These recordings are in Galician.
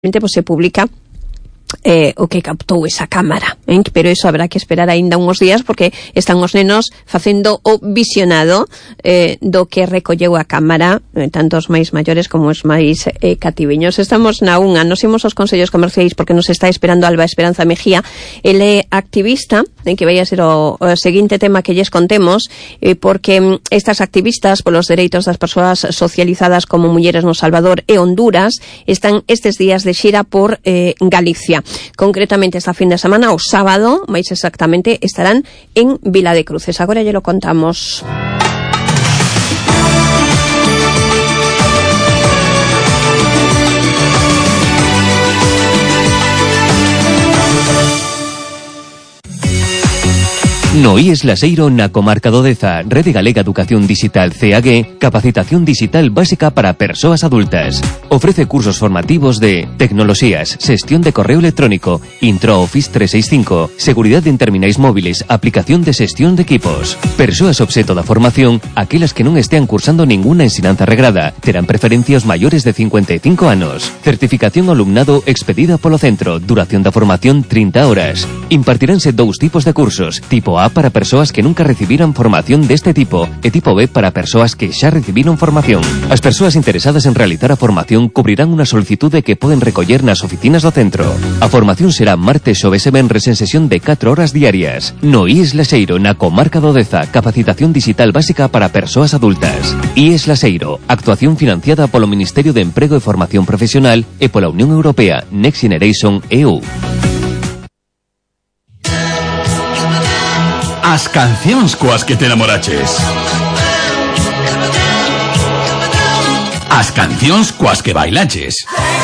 pues se publica o que captou esa cámara, pero eso habrá que esperar aínda uns días porque están os nenos facendo o visionado do que recolleu a cámara, tanto os máis maiores como os máis cativeños. Estamos na unha, nos imos aos consellos comerciais porque nos está esperando Alba Esperanza Mejía. Ele é activista, que vai a ser o seguinte tema que lles contemos, porque estas activistas polos dereitos das persoas socializadas como mulleres no Salvador e Honduras están estes días de xira por Galicia. Concretamente esta fin de semana, o sábado, máis exactamente, estarán en Vila de Cruces. Agora lle lo contamos. No IES Laseiro na comarca do Deza, Rede Galega Educación Digital CAG, capacitación digital básica para persoas adultas. Ofrece cursos formativos de tecnoloxías, xestión de correo electrónico, Intro Office 365, seguridade en terminais móviles, aplicación de xestión de equipos. Persoas obxeto da formación, aquelas que non estean cursando ninguna ensinanza regrada, terán preferencia os maiores de 55 anos. Certificación ao alumnado expedida polo centro, duración da formación 30 horas. Impartiránse dous tipos de cursos, tipo A para persoas que nunca recibiran formación deste tipo e tipo B para persoas que xa recibiron formación. As persoas interesadas en realizar a formación cubrirán unha solicitude que poden recoller nas oficinas do centro. A formación será martes, xoves e venres en sesión de 4 horas diarias. No IES Laseiro, na comarca do Deza, capacitación digital básica para persoas adultas. IES Laseiro, actuación financiada polo Ministerio de Emprego e Formación Profesional e pola Unión Europea Next Generation EU. As cancións coas que te enamoraches. As cancións coas que bailaches.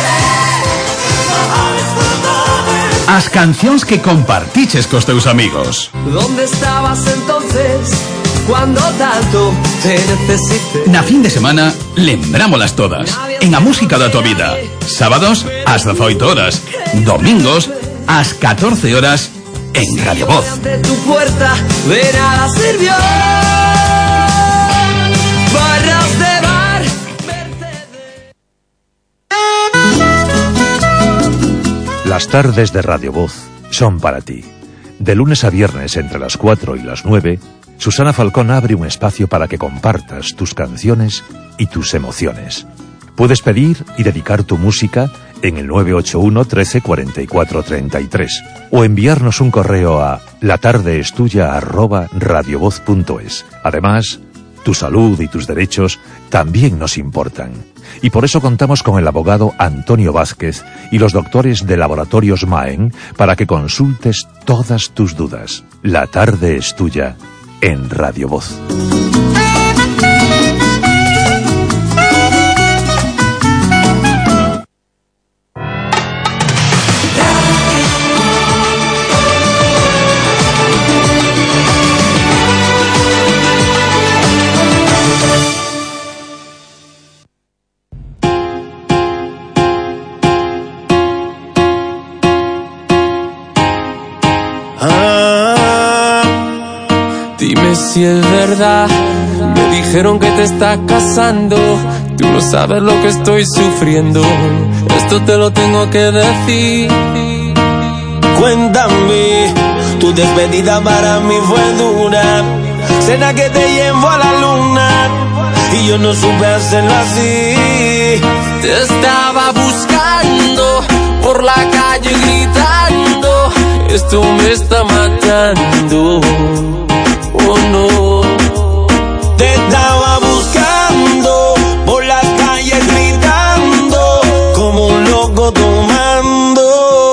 As cancións que compartiches cos teus amigos. ¿Dónde estabas entonces cuando tanto te necesité? Na fin de semana, lembrámolas todas. En a música da tua vida. Sábados, ás 18 horas. Domingos, ás 14 horas. En Radio Voz. Ante tu puerta de nada sirvió. Barras de bar, Las tardes de Radio Voz son para ti. De lunes a viernes entre las 4 y las 9, Susana Falcón abre un espacio para que compartas tus canciones y tus emociones. Puedes pedir y dedicar tu música en el 981 13 44 33 o enviarnos un correo a latardeestuya@radiovoz.es. Además, tu salud y tus derechos también nos importan. Y por eso contamos con el abogado Antonio Vázquez y los doctores de Laboratorios Maen para que consultes todas tus dudas. La tarde es tuya en Radio Voz. Dime si es verdad, me dijeron que te estás casando. Tú no sabes lo que estoy sufriendo, esto te lo tengo que decir. Cuéntame, tu despedida para mí fue dura. Cena que te llevo a la luna y yo no supe hacerlo así. Te estaba buscando por la calle gritando, esto me está matando. Oh no. Te estaba buscando por las calles gritando como un loco tomando.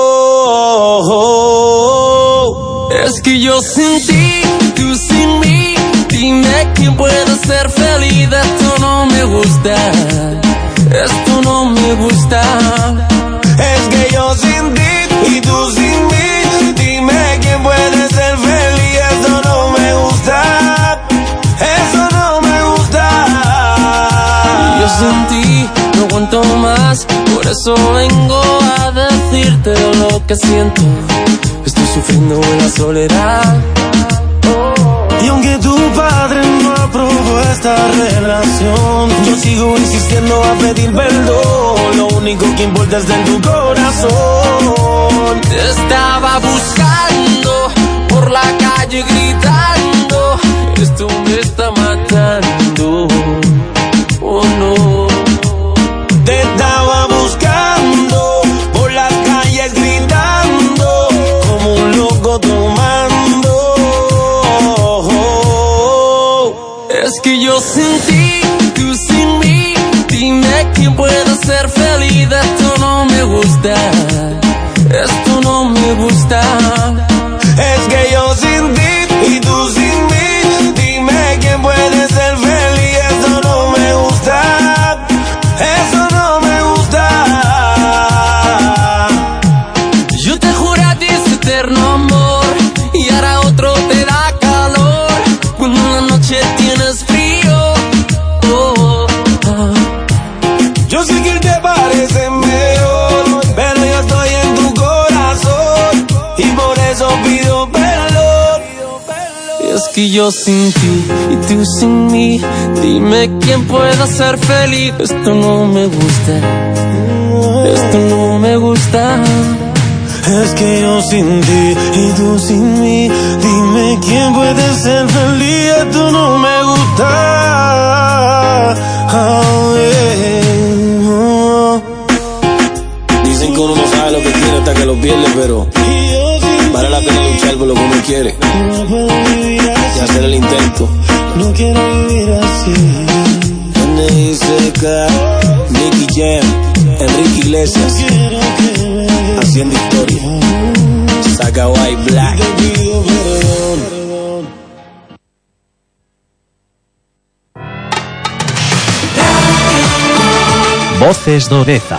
Es que yo sin ti, tú sin mí. Dime quién puede ser feliz. Esto no me gusta, esto no me gusta. Es que yo sin ti y tú sin mí. Dime quién puede ser feliz. Esto no me gusta, eso no me gusta. Yo sin ti no aguanto más, por eso vengo a decirte lo que siento. Estoy sufriendo en la soledad. Y aunque Aunque tu padre no aprobó esta relación, yo sigo insistiendo a pedir perdón. Lo único que importa es de tu corazón. Te estaba buscando por la calle gritando, esto me está matando. Oh no. Te estaba buscando por las calles gritando, como un loco tomando. Es que yo sin ti, tú sin mí, dime quién puede ser feliz. Esto no me gusta, esto no me gusta. Es que yo sin ti y tú sin mí, dime quién puede ser feliz. Eso no me gusta, eso no me gusta. Yo te juré a ti ese eterno amor y ahora otro te da calor cuando en la noche tienes frío. Oh, oh. Yo sé que te parece mejor, pero yo estoy en tu corazón y por eso pido perdón. Es que yo sin ti y tú sin mí, dime quién pueda ser feliz. Esto no me gusta, esto no me gusta. Es que yo sin ti y tú sin mí, dime quién puede ser feliz. Esto no me gusta. Oh, yeah. Dicen que uno no sabe lo que tiene hasta que lo pierde, pero vale la pena luchar por lo que uno quiere y hacer el intento. No quiero vivir así. N.I.C.K, Nicky Jam, Enrique Iglesias, haciendo historia. Saca White Black. Voces de Odeza.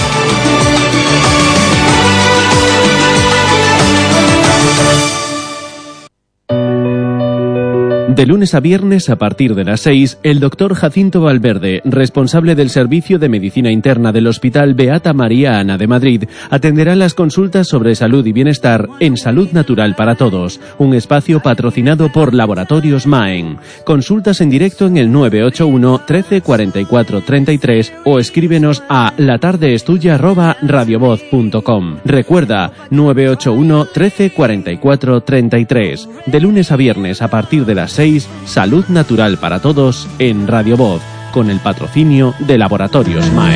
De lunes a viernes, a partir de las 6, el doctor Jacinto Valverde, responsable del Servicio de Medicina Interna del Hospital Beata María Ana de Madrid, atenderá las consultas sobre salud y bienestar en Salud Natural para Todos, un espacio patrocinado por Laboratorios Maen. Consultas en directo en el 981 13 44 33 o escríbenos a latardeestuya@radiovoz.com. Recuerda, 981 13 44 33. De lunes a viernes, a partir de las 6, Salud Natural para Todos en Radio Voz, con el patrocinio de Laboratorios Maen.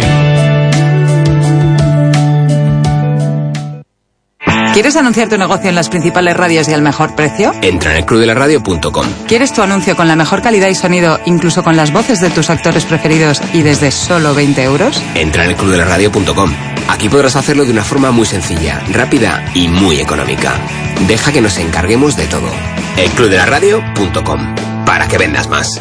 ¿Quieres anunciar tu negocio en las principales radios y al mejor precio? Entra en elclubdelaradio.com. ¿Quieres tu anuncio con la mejor calidad y sonido, incluso con las voces de tus actores preferidos y desde solo 20 euros? Entra en elclubdelaradio.com. Aquí podrás hacerlo de una forma muy sencilla, rápida y muy económica. Deja que nos encarguemos de todo. elclubdelaradio.com. Para que vendas más.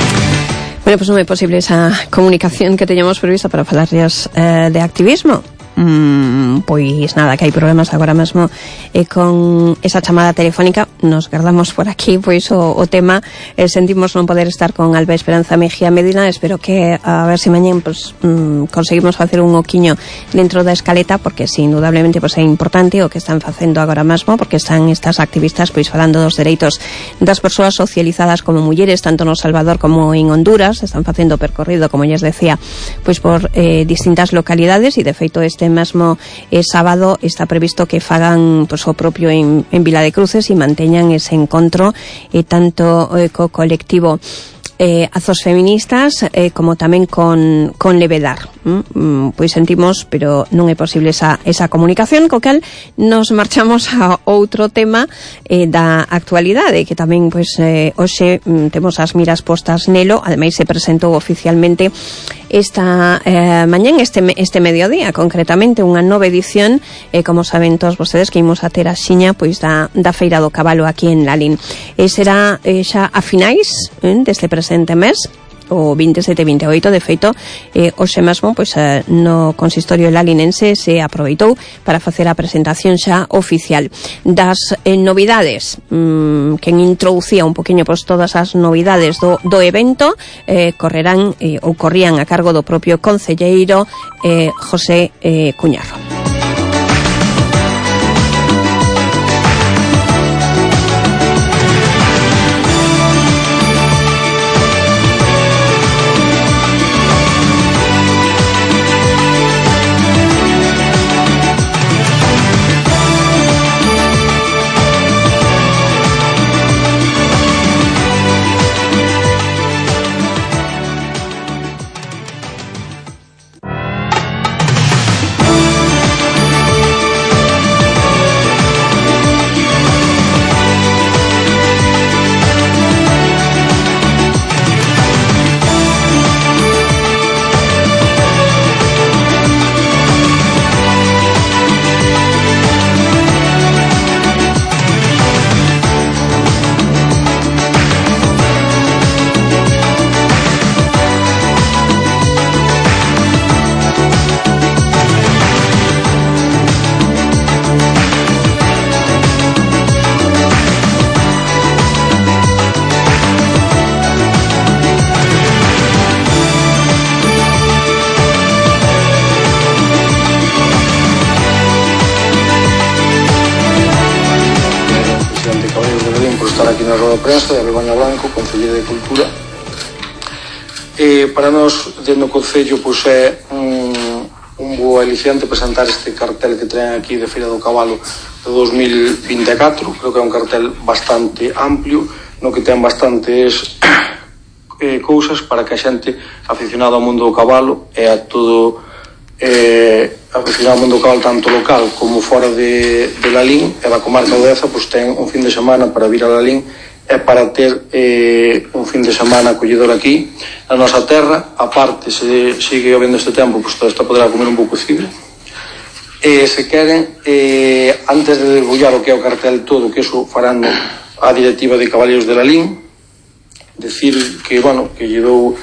Bueno, pues non é posible esa comunicación que teñamos prevista para falarles de activismo. pois nada, que hai problemas agora mesmo con esa chamada telefónica. Nos guardamos por aquí pois o tema, sentimos non poder estar con Alba Esperanza Mejía Medina. Espero que a ver se mañén pois conseguimos facer un oquiño dentro da escaleta, porque sí, indudablemente pois é importante o que están facendo agora mesmo, porque están estas activistas pois falando dos dereitos das persoas socializadas como mulleres, tanto no Salvador como en Honduras. Están facendo percorrido, como lles decía, pois por distintas localidades, e de feito este mesmo sábado está previsto que fagan pois o propio en Vila de Cruces e manteñan ese encontro tanto co colectivo Azos Feministas como tamén con Levedar. Pois sentimos, pero non é posible esa comunicación, co cal nos marchamos a outro tema da actualidade, que tamén pois hoxe temos as miras postas nelo. Ademais se presentou oficialmente esta mañán, este mediodía, concretamente unha nova edición, como saben todos vostedes, que imos a ter a xiña pois da Feira do Cabalo aquí en Lalín. Será xa a finais deste presente mes, o 27-28, de feito, hoxe mesmo, pois, no consistorio lalinense se aproveitou para facer a presentación xa oficial das novidades, quen introducía un poquinho pois todas as novidades do evento, corrían a cargo do propio concelleiro José Cuñarro. Prensa de Begoña Blanco, Concelleira de Cultura. Para nós, dentro do Concello, pois é un bo aliciante presentar este cartel que traen aquí de Feira do Cabalo de 2024. Creo que é un cartel bastante amplio, no que ten bastantes cousas para que a xente aficionada ao mundo do cabalo e a todo aficionado ao mundo do cabalo, tanto local como fora de Lalín e da comarca do Deza, pois ten un fin de semana para vir a Lalín e para ter un fin de semana acollidor aquí na nosa terra. A parte, se sigue habendo este tempo, pois todo isto poderá comer un pouco cibre. Se queren, antes de debullar o que é o cartel todo, que iso farán a directiva de Cabaleiros de Lalín, decir que, bueno, que lle dou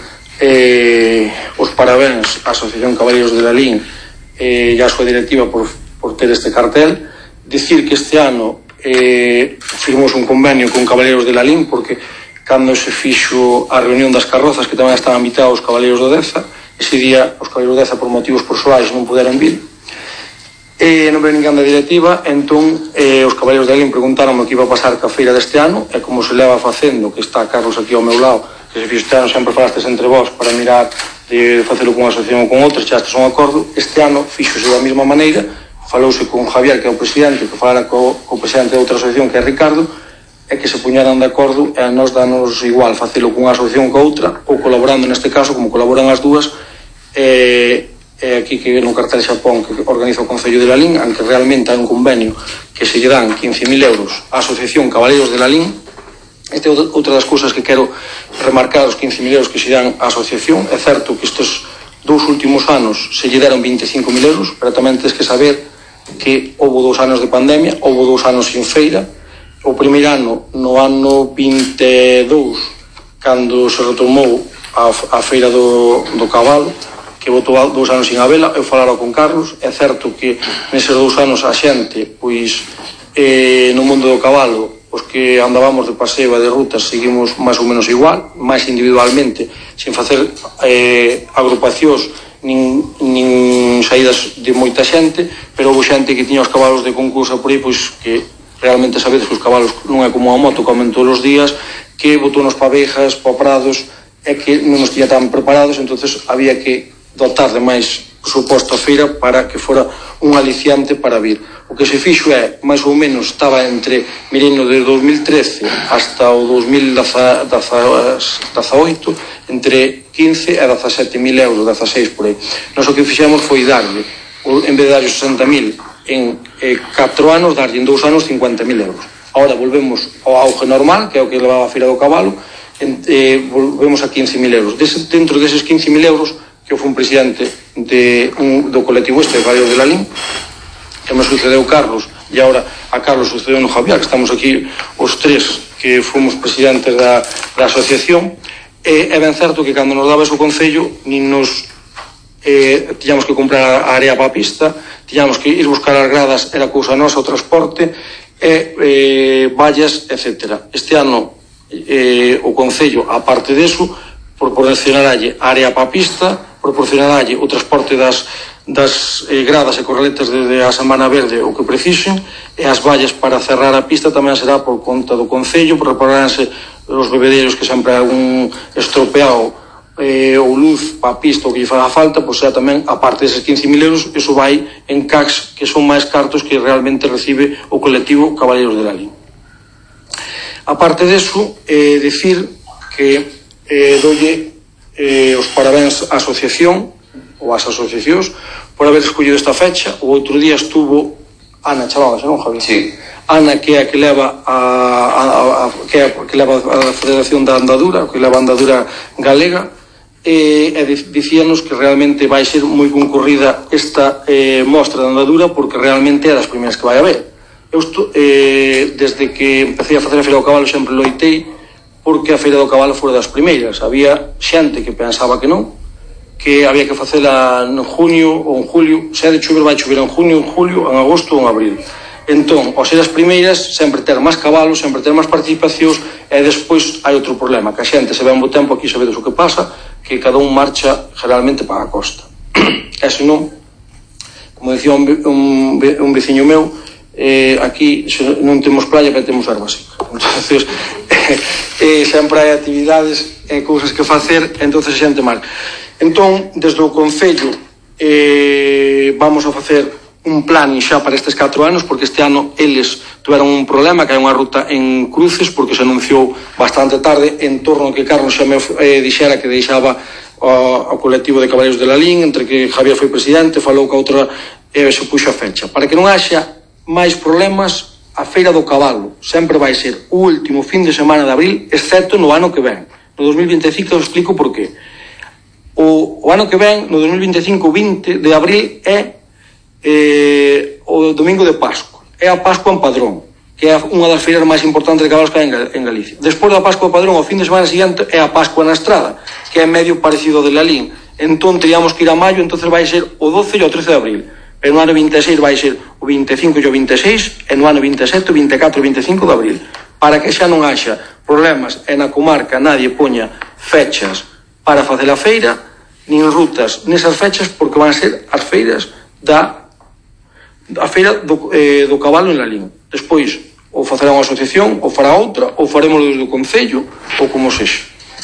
os parabéns á Asociación Cabaleiros de Lalín e a súa directiva por ter este cartel. Decir que este ano firmamos un convenio con Cabaleiros de Lalín, porque cando se fixo a reunión das carrozas, que tamén estaban invitados os Cabaleiros do Deza, ese día os Cabaleiros do Deza por motivos persoais non puderon vir, non veio ninguén da directiva. Entón os Cabaleiros de Lalín preguntaron o que iba a pasar ca feira deste ano, e como se leva facendo, que está Carlos aquí ao meu lado, que se fixo este ano, sempre falastes entre vós para mirar de facelo con unha asociación ou con outra, chastes un acordo. Este ano fixose da mesma maneira, falouse con Javier, que é o presidente, que falara co presidente de outra asociación, que é Ricardo, e que se puñeran de acordo, e a nós danos igual facelo con unha asociación co outra, ou colaborando neste caso, como colaboran as dúas. Aquí que no cartel Xapón que organiza o Concello de Lalín, aunque realmente hai un convenio que se lle dan 15.000 euros á Asociación Cabaleiros de Lalín. Esta é outra das cousas que quero remarcar, os 15.000 euros que se dan á asociación. É certo que estes 2 últimos anos se lle deron 25.000 euros, pero tamén tens que saber que houve 2 anos de pandemia, houve 2 anos sin feira. O primeiro ano, no ano 22, cando se retomou a feira do cabalo, que botou 2 anos sin a vela. Eu falara con Carlos, é certo que neses 2 anos a xente, pois, no mundo do cabalo, os que andábamos de paseo e de rutas seguimos máis ou menos igual, máis individualmente, sin facer agrupacións nin saídas de moita xente, pero houve xente que tiña os cabalos de concurso por aí, pois que realmente sabedes que os cabalos non é como a moto, comen todos os días, que botou nos pavejas, pa prados, é que non nos tiña tan preparados, entonces había que dotar de máis suposto a feira para que fora un aliciante para vir. O que se fixo é, máis ou menos, estaba entre Mireno de 2013 hasta o 2018, entre 15 e 17.000 euros, 16 por aí. Nós o que fixemos foi darle, en vez de darle 60.000 en 4 anos, darlle en 2 anos 50.000 euros. Ahora volvemos ao auge normal, que é o que levaba a Feira do Cabalo, volvemos a 15.000 euros. Dentro deses 15.000 euros, que eu fui un presidente do colectivo este, Galego de Lalín, que me sucedeu Carlos, e agora a Carlos sucedeu no Javier, que estamos aquí os tres que fomos presidentes da asociación. É ben certo que cando nos daba ese concello, nin nos tiñamos que comprar a area para a pista, tiñamos que ir buscar as gradas, era cousa nosa, o transporte, vallas, etc. Este ano o concello, a parte deso, proporcionaralle a área para a pista, proporcionaralle o transporte das gradas e corraletas desde a Semana Verde o que precisen, e as vallas para cerrar a pista tamén será por conta do concello, prepararánse os bebedeiros que sempre hai un estropeado ou luz para a pista o que lle faga falta, pois será tamén, a parte deses 15.000 euros, iso vai en CACs, que son máis cartos que realmente recibe o colectivo Caballeiros de Lalín. A parte deso, decir que dolle os parabéns á asociación ou ás asociacións por haber escollido esta fecha. O outro día estuvo Ana, chavábase, non, Javi? Sí. Ana, que é a que leva a Federación da Andadura, que leva a Andadura Galega, e dicíanos que realmente vai ser moi concurrida esta mostra de andadura, porque realmente é das primeiras que vai haber. Eu desde que empecé a facer a Feira do Cabalo sempre loitei porque a Feira do Cabalo fora das primeiras. Había xente que pensaba que non, que había que facela en junio ou en julio. Se é de chover, vai chover en junio, en julio, en agosto ou en abril. Entón, ao ser as primeiras, sempre ter máis cabalos, sempre ter máis participacións, e despois hai outro problema, que a xente se ve en bo tempo, aquí sabedes o que pasa, que cada un marcha generalmente para a costa. E se non, como dicía un veciño meu, aquí non temos playa, pero temos erva seca. Entonces, sempre hai actividades e cousas que facer, entonces a xente mal. Entón, desde o Concello vamos a facer un plan xa para estes 4 anos, porque este ano eles tuveron un problema, que hai unha ruta en Cruces, porque se anunciou bastante tarde, en torno ao que Carlos xa me dixera que deixaba ao colectivo de Caballeiros de Lalín, entre que Javier foi presidente, falou que a outra se puxo a fecha. Para que non haxa máis problemas, a Feira do Cabalo sempre vai ser o último fin de semana de abril, excepto no ano que ven. No 2025 eu explico por qué. O ano que ven, no 2025, 20 de abril, é o domingo de Pascua. É a Pascua en Padrón, que é unha das feiras máis importantes de cabalos que hai en Galicia. Despois da Pascua de Padrón, o fin de semana seguinte, é a Pascua na Estrada, que é medio parecido de Lalín. Entón, teríamos que ir a maio, entonces vai ser o 12 e o 13 de abril. Pero no ano 26 vai ser o 25 e o 26, e no ano 27, o 24 e o 25 de abril. Para que xa non haxa problemas e na comarca nadie poña fechas para facer a feira, nin rutas nesas fechas, porque van a ser as feiras a feira do cabalo en Lalín. Despois, ou facerá unha asociación, ou fará outra, ou faremos desde o Concello, ou como sexa.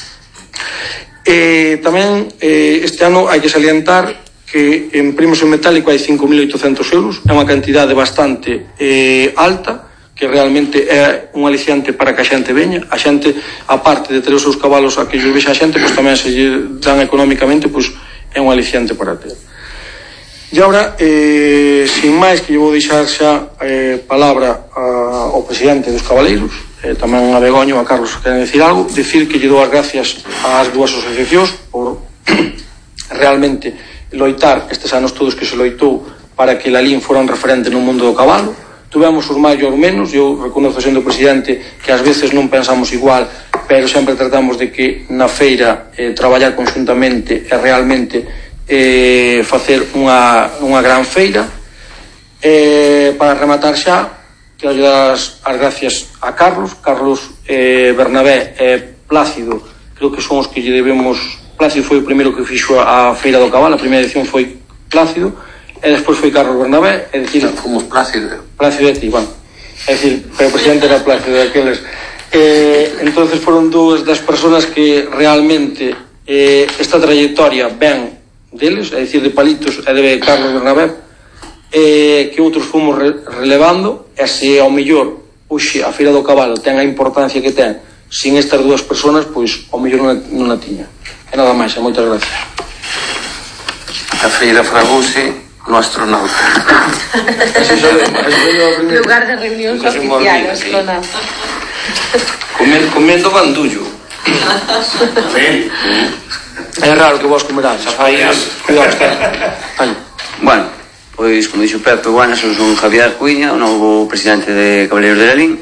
Tamén, este ano hai que salientar que en primos en metálico hai 5.800 euros, é unha cantidade bastante alta, que realmente é un aliciante para que a xente veña. A xente, a parte de ter os seus cabalos a que lles vexa a xente, pois tamén se lle dan económicamente, pois é un aliciante para ter. E agora, sin máis, que lle vou deixar xa palabra ao presidente dos cabaleiros, tamén a Begoño, a Carlos, queren decir algo, decir que lle dou as gracias ás dúas asociacións por realmente loitar estes anos todos que se loitou para que Lalín fora un referente no mundo do cabalo. Tuvemos os máis e os menos, eu reconozo sendo presidente que ás veces non pensamos igual, pero sempre tratamos de que na feira traballar conjuntamente e realmente facer unha gran feira. Para rematar xa, quero dar as gracias a Carlos Bernabé e Plácido, creo que son os que lle debemos. Plácido foi o primeiro que fixo a Feira do Cabalo, a primeira edición foi Plácido, e despois foi Carlos Bernabé, é dicir, fomos Plácido e ti, bueno, é dicir, pero o presidente era Plácido daqueles. Entonces foron dúas das persoas que realmente esta trayectoria ven deles, é dicir, de Palitos e de Carlos Bernabé, que outros fomos relevando, e se ao mellor hoxe a Feira do Cabalo ten a importancia que ten sin estas dúas persoas, pois ao mellor non a tiña. E nada máis, e moitas gracias. A Feira Fraguse no astronauta. Lugar de reunións oficial, astronauta. Comendo bandullo. É raro que vos comerán, xa fai cuidado. Bueno, pois, como dixo Pepe, buenas, son Javier Cuiña, o novo presidente de Cabaleiros de Lalín.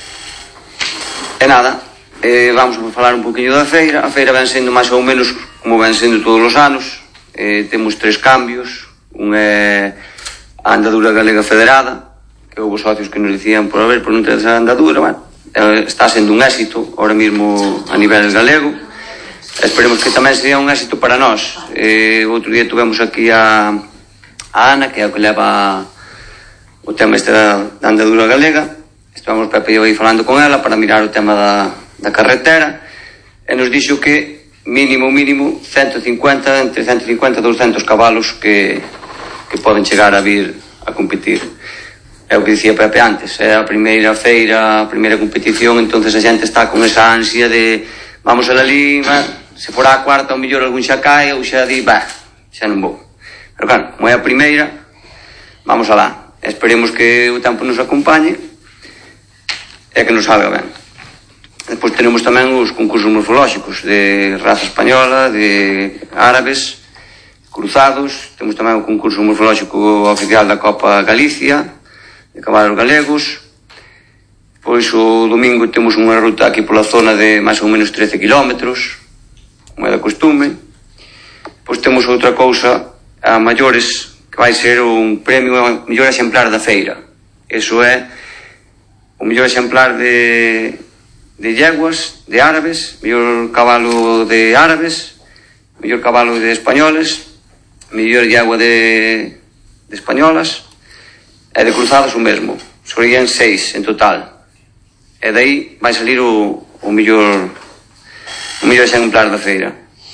E nada, vamos a falar un poquinho da feira. A feira ven sendo máis ou menos como ven sendo todos os anos. Temos 3 cambios. Un é a andadura galega federada, que houve socios que nos dicían por non ter esa andadura. Bueno, está sendo un éxito ahora mismo a nivel galego. Esperemos que tamén sería un éxito para nós. Outro día tuvemos aquí a Ana, que é o que leva o tema este da andadura galega. Estivemos Pepe e eu aí falando con ela para mirar o tema da carretera, e nos dixo que mínimo 150, entre 150 e 200 cabalos que poden chegar a vir a competir. É o que dicía Pepe antes, é a primeira feira, a primeira competición, entonces a xente está con esa ansia de vamos a Lalín, se fora a cuarta, ao mellor algún xa cae, ou xa di, xa non vou. Pero claro, como é a primeira, vamos alá. Esperemos que o tempo nos acompañe e que nos salga ben. Depois tenemos tamén os concursos morfolóxicos de raza española, de árabes, cruzados. Temos tamén o concurso morfolóxico oficial da Copa Galicia, de cabalos galegos. Pois o domingo temos unha ruta aquí pola zona de máis ou menos 13 kilómetros, como é da costume. Pois temos outra cousa a maiores, que vai ser un premio ao mellor exemplar da feira. Eso é o mellor exemplar de yeguas, de árabes, mellor cabalo de árabes, mellor cabalo de españoles, mellor yegua de españolas, e de cruzados o mesmo. Serían 6 en total. E dai vai salir o mellor exemplar da feira.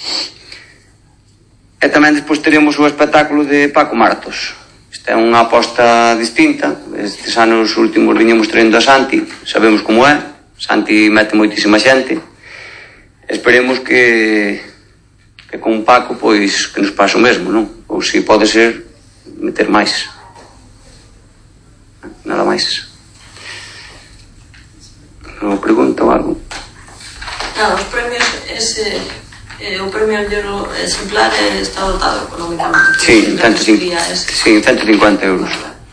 E tamén despois teremos o espectáculo de Paco Martos. Esta é unha aposta distinta. Estes anos últimos viñemos traendo a Santi, sabemos como é. Santi mete moitísima xente. Esperemos que con Paco pois que nos pase o mesmo, non? Ou se pode ser meter máis. Nada máis. Non pregunta ou algo? Nada, os premios o premio mellor exemplar está dotado económicamente. Sí, 150 euros.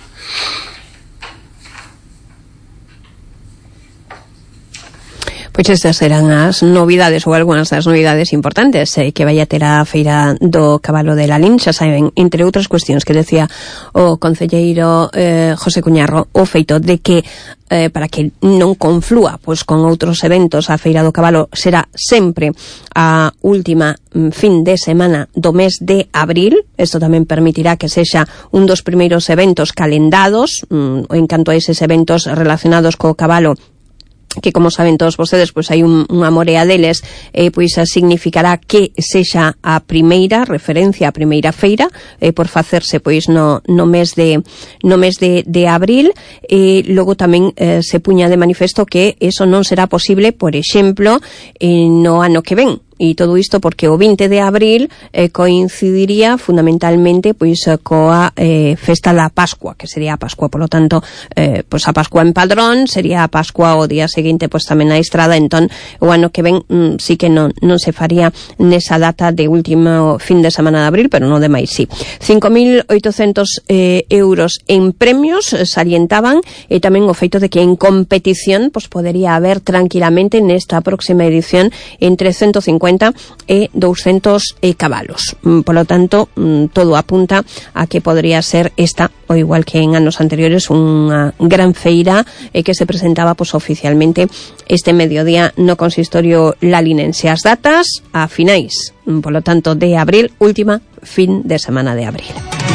Pois estas serán as novidades ou algunhas das novidades importantes que vai a ter a Feira do Cabalo de Lalín. Xa saben, entre outras cuestións que decía o concelleiro José Cuñarro, o feito de que para que non conflúa pois con outros eventos, a Feira do Cabalo será sempre a última fin de semana do mes de abril. Isto tamén permitirá que sexa un dos primeiros eventos calendados en canto a eses eventos relacionados co cabalo, que como saben todos vostedes, pois hai unha morea deles, pois significará que sexa a primeira referencia, a primeira feira por facerse pois no mes de abril. E logo tamén se puña de manifesto que eso non será posible, por exemplo, no ano que ven. E todo isto porque o 20 de abril coincidiría fundamentalmente pois coa festa da Pascua, que sería a Pascua, polo tanto pois a Pascua en Padrón sería a Pascua o día seguinte pois tamén na Estrada. Entón o ano que ven sí que non se faría nesa data de último fin de semana de abril, pero non de máis sí. 5.800 euros en premios salientaban, e tamén o feito de que en competición pois podería haber tranquilamente nesta próxima edición entre 150 e 200 cabalos. Polo tanto, todo apunta a que podría ser esta, o igual que en anos anteriores, unha gran feira que se presentaba oficialmente este mediodía no consistorio lalinense. As datas a finais, polo tanto, de abril, última fin de semana de abril.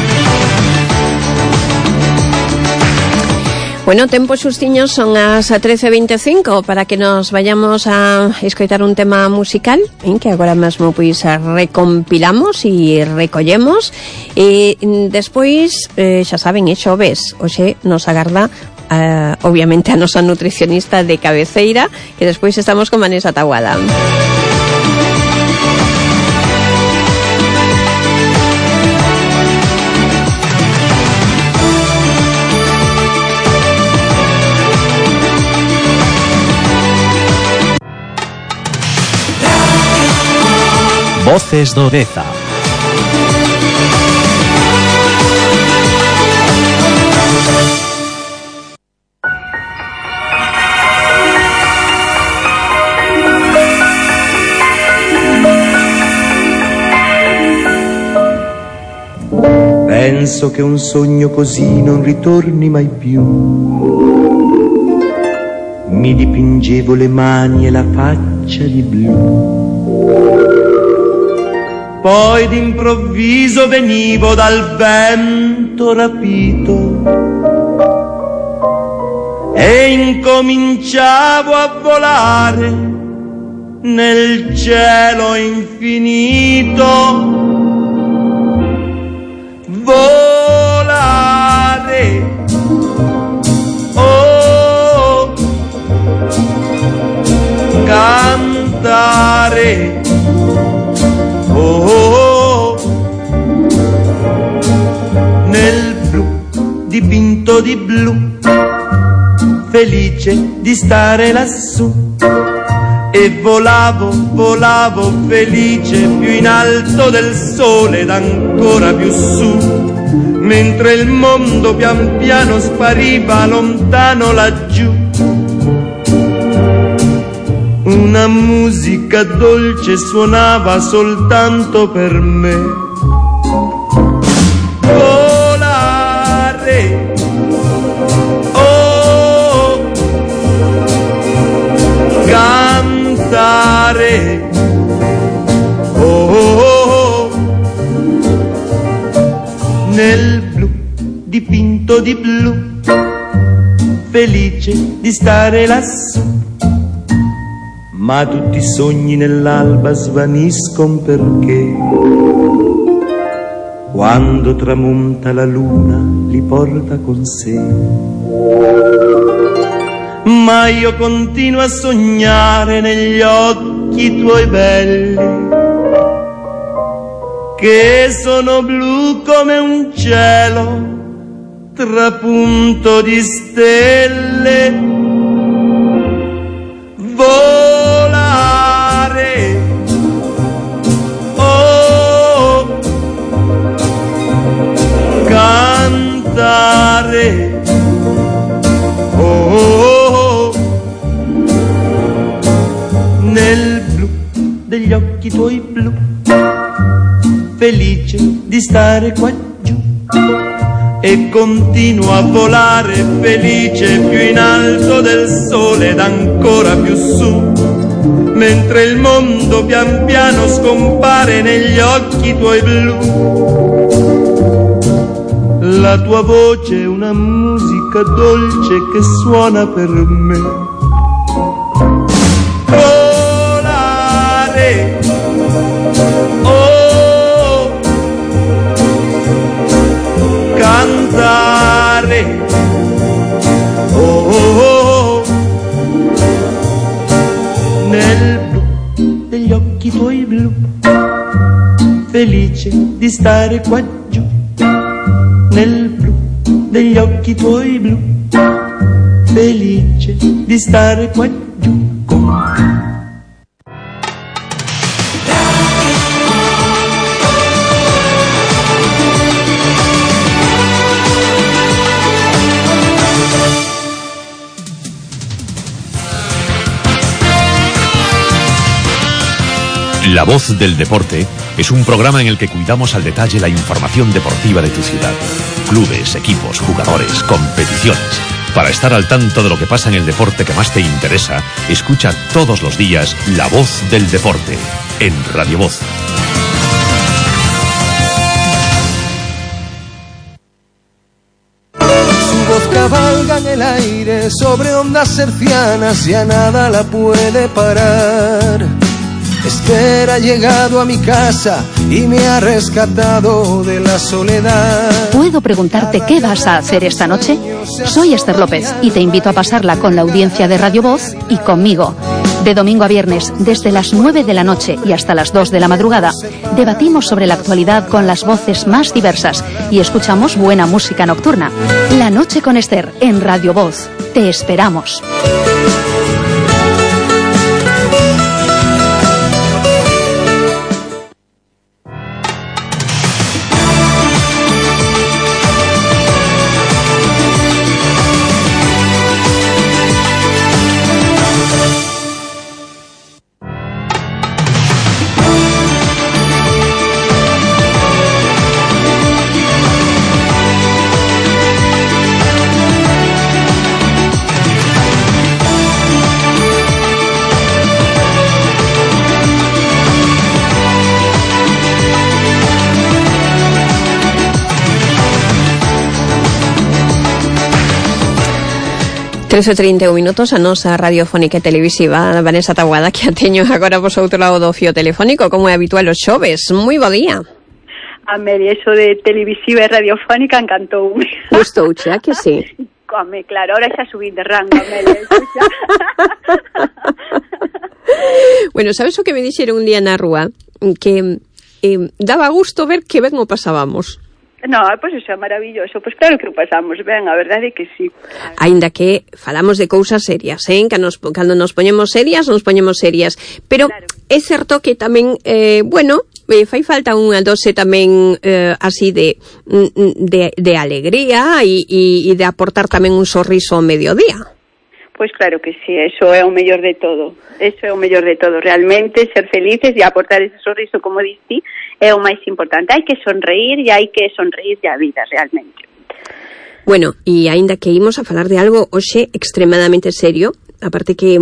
Bueno, tempo xustiños, son as 13:25 para que nos vayamos a escoitar un tema musical que agora mesmo pois recompilamos e recollemos e despois, xa saben, é xoves, hoxe nos agarda obviamente a nosa nutricionista de cabeceira, que despois estamos con Vanessa Taboada. Voces do Deza. Penso che un sogno così non ritorni mai più. Mi dipingevo le mani e la faccia di blu. Poi d'improvviso venivo dal vento rapito e incominciavo a volare nel cielo infinito. Volare, oh, cantare. Oh, nel blu, dipinto di blu, felice di stare lassù. E volavo, volavo felice più in alto del sole ed ancora più su, mentre il mondo pian piano spariva lontano laggiù. Una musica dolce suonava soltanto per me. Volare, oh, cantare, oh, nel blu, dipinto di blu, felice di stare lassù. Ma tutti i sogni nell'alba svaniscono perché quando tramonta la luna li porta con sé. Ma io continuo a sognare negli occhi tuoi belli, che sono blu come un cielo trapunto di stelle. Volare, oh, cantare, oh, nel blu degli occhi tuoi blu, felice di stare qua giù. E continuo a volare felice più in alto del sole ed ancora più su, mentre il mondo pian piano scompare negli occhi tuoi blu. La tua voce è una musica dolce che suona per me. Volare, oh, cantare, oh, nel blu degli occhi tuoi blu, felice di stare qua giù, nel blu degli occhi tuoi blu, felice di stare qua giù. La Voz del Deporte es un programa en el que cuidamos al detalle la información deportiva de tu ciudad. Clubes, equipos, jugadores, competiciones. Para estar al tanto de lo que pasa en el deporte que más te interesa, escucha todos los días La Voz del Deporte en Radio Voz. Su voz cabalga en el aire sobre ondas hercianas y a nada la puede parar. Esther ha llegado a mi casa y me ha rescatado de la soledad. ¿Puedo preguntarte qué vas a hacer esta noche? Soy Esther López y te invito a pasarla con la audiencia de Radio Voz y conmigo. De domingo a viernes, desde las 9 de la noche y hasta las 2 de la madrugada, debatimos sobre la actualidad con las voces más diversas y escuchamos buena música nocturna. La noche con Esther en Radio Voz. Te esperamos. Trece 31 minutos a nosa radiofónica e televisiva Vanessa Taboada, que a teño agora vos outro lado do fío telefónico, como é habitual os xoves. Moi bo día. Amelia, eso de televisiva e radiofónica encantoume. Gustou, xa que sí. Come, claro, ahora xa subí de rango, Amelia. Bueno, sabes o que me dixeron un día na rúa? Que daba gusto ver que ben o pasábamos. No, pois iso é maravilloso. Pois claro que o pasamos ben, a verdade é que sí. Aínda que falamos de cousas serias, cando nos poñemos serias, pero claro, é certo que tamén, fai falta unha dose tamén así de alegría e de aportar tamén un sorriso ao mediodía. Pois claro que sí, eso é o mellor de todo. Eso é o mellor de todo, realmente ser felices e aportar ese sorriso, como diste, é o máis importante. Hai que sonreír e hai que sonreír a vida, realmente. Bueno, e aínda que imos a falar de algo hoxe extremadamente serio, aparte que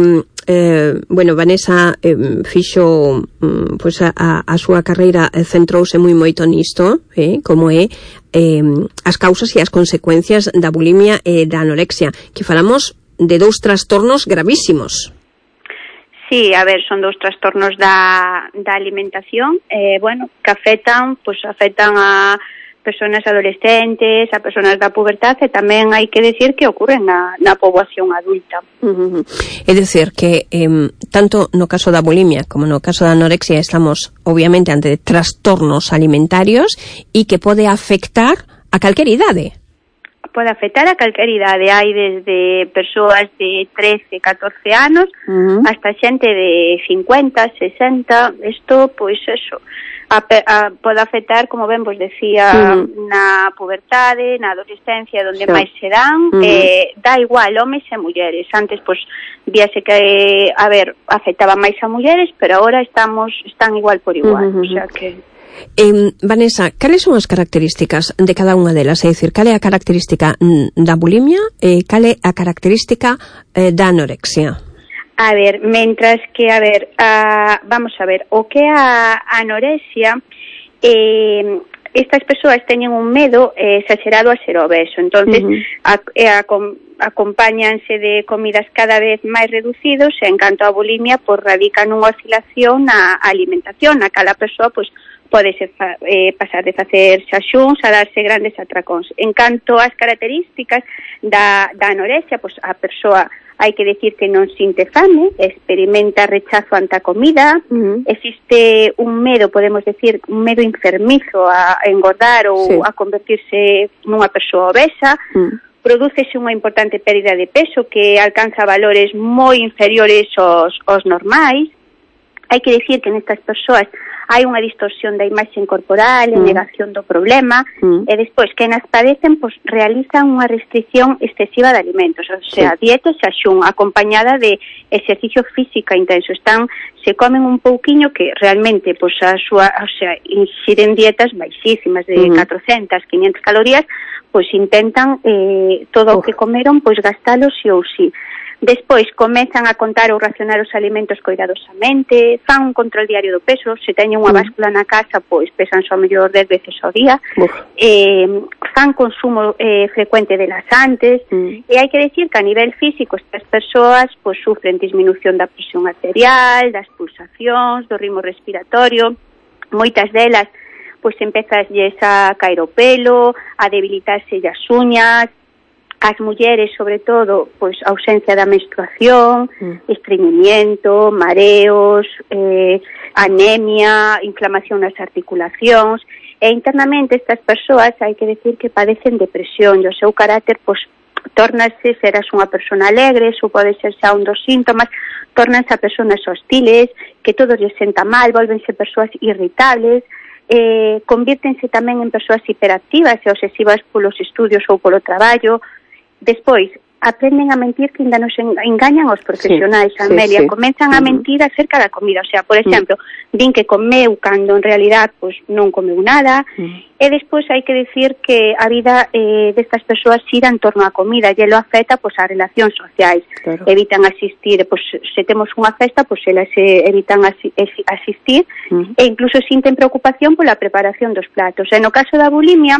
Vanessa fixo a súa carreira, centrouse moito nisto, como é as causas e as consecuencias da bulimia e da anorexia, que falamos de dous trastornos gravísimos. Sí, a ver, son dous trastornos da alimentación, que afectan a persoas adolescentes, a persoas da pubertade, e tamén hai que decir que ocurren na poboación adulta. É dicir que tanto no caso da bulimia como no caso da anorexia estamos obviamente ante trastornos alimentarios e que pode afectar a calquera idade. Pode afectar a calquera idade, hai desde persoas de 13, 14 anos hasta xente de 50, 60, isto, pois eso, pode afectar, como ben vos decía, na pubertade, na adolescencia, onde máis se dan, dá igual, homes e mulleres. Antes, pois, víase que, afectaba máis a mulleres, pero agora están igual por igual, o sea que... Vanessa, cales son as características de cada unha delas? É dicir, cal é a característica da bulimia e cal é a característica da anorexia? A ver, mentras que, vamos a ver, o que é a anorexia, estas persoas teñen un medo exagerado a ser obeso, entonces acompáñanse de comidas cada vez máis reducidos, e en canto a bulimia, pois radica nunha oscilación na alimentación, na cala persoa, pois, pode pasar de facer xaxúns a darse grandes atracóns. En canto ás características da anorexia, pois a persoa hai que decir que non sinte fame, experimenta rechazo ante a comida, existe un medo, podemos decir, un medo enfermizo a engordar ou a convertirse nunha persoa obesa, prodúcese unha importante pérdida de peso que alcanza valores moi inferiores aos normais. Hai que decir que nestas persoas hai unha distorsión da imaxe corporal, negación do problema, e despois que nas padecen, pois realizan unha restricción excesiva de alimentos, o sea, dieta e xaxún, acompañada de exercicio físico intenso. Se comen un pouquiño que realmente, pois a súa, o sea, inxiren dietas baixísimas de 400, 500 calorías, pois intentan todo o que comeron, pois gastalo sí ou sí. Despois comezan a contar ou racionar os alimentos coidadosamente, fan un control diario do peso, se teñen unha báscula na casa, pois pesan só mellor 10 veces ao día, fan consumo frecuente de laxantes, e hai que decir que a nivel físico estas persoas pois sufren disminución da presión arterial, das pulsacións, do ritmo respiratorio, moitas delas pois empezasles a caer o pelo, a debilitarse as uñas. As mulleres, sobre todo, pois ausencia da menstruación, estreñimiento, mareos, anemia, inflamación nas articulacións, e internamente estas persoas hai que decir que padecen depresión, e o seu carácter, pois, tórnase, serás unha persona alegre, eso pode ser xa un dos síntomas, tórnanse a persoas hostiles, que todo lles senta mal, volvense persoas irritables, convírtense tamén en persoas hiperactivas e obsesivas polos estudios ou polo traballo. Despois, aprenden a mentir, que ainda nos engañan os profesionais, Amelia, comenzan a mentir acerca da comida, o sea, por exemplo, din que comeu cando en realidad pois non comeu nada, e despois hai que decir que a vida destas persoas gira en torno á comida, e lo afecta pois as relacións sociais, evitan asistir, pois se temos unha festa, pois elas evitan asistir, e incluso sinten preocupación pola preparación dos platos. E no caso da bulimia,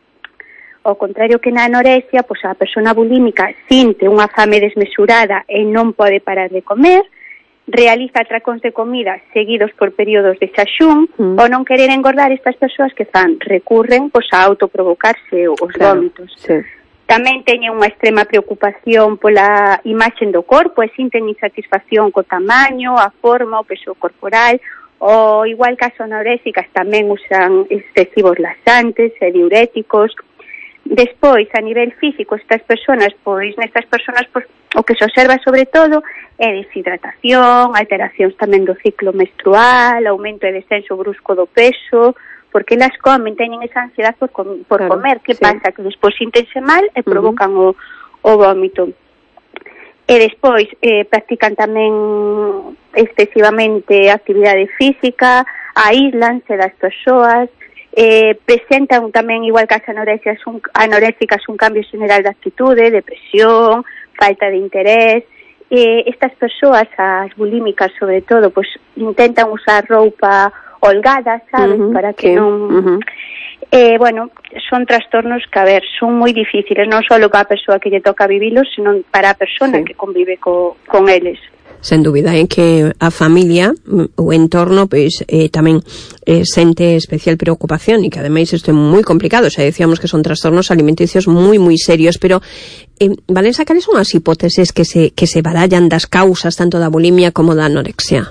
ao contrario que na anorexia, pois a persona bulímica sinte unha fame desmesurada e non pode parar de comer, realiza atracóns de comida seguidos por períodos de xaxún, ou non querer engordar, estas persoas que recurren pois a autoprovocarse os vómitos. Tamén teñen unha extrema preocupación pola imaxe do corpo e sinten insatisfacción co tamaño, a forma, o peso corporal, ou igual que as anorexicas tamén usan excesivos laxantes e diuréticos. Despois, a nivel físico, nestas persoas, pois, o que se observa sobre todo é deshidratación, alteracións tamén do ciclo menstrual, aumento e descenso brusco do peso, porque elas comen, teñen esa ansiedade por comer. Que pasa? Que despois sintense mal e provocan o vómito. E despois practican tamén excesivamente actividade física, aíslanse das persoas, presentan tamén, igual que as anoréxicas, un cambio general de actitude, depresión, falta de interés. Estas persoas, as bulímicas sobre todo, pues intentan usar roupa holgada, sabes, para que non... bueno, son trastornos que, a ver, son moi difíciles, non só para a persoa que lle toca vivilos, senón para a persona que convive con eles. Sen dúbida, que a familia, o entorno, pois tamén sente especial preocupación, e que ademais isto é moi complicado, xa decíamos que son trastornos alimenticios moi serios, pero Valença, cales son as hipóteses que se barallan das causas tanto da bulimia como da anorexia?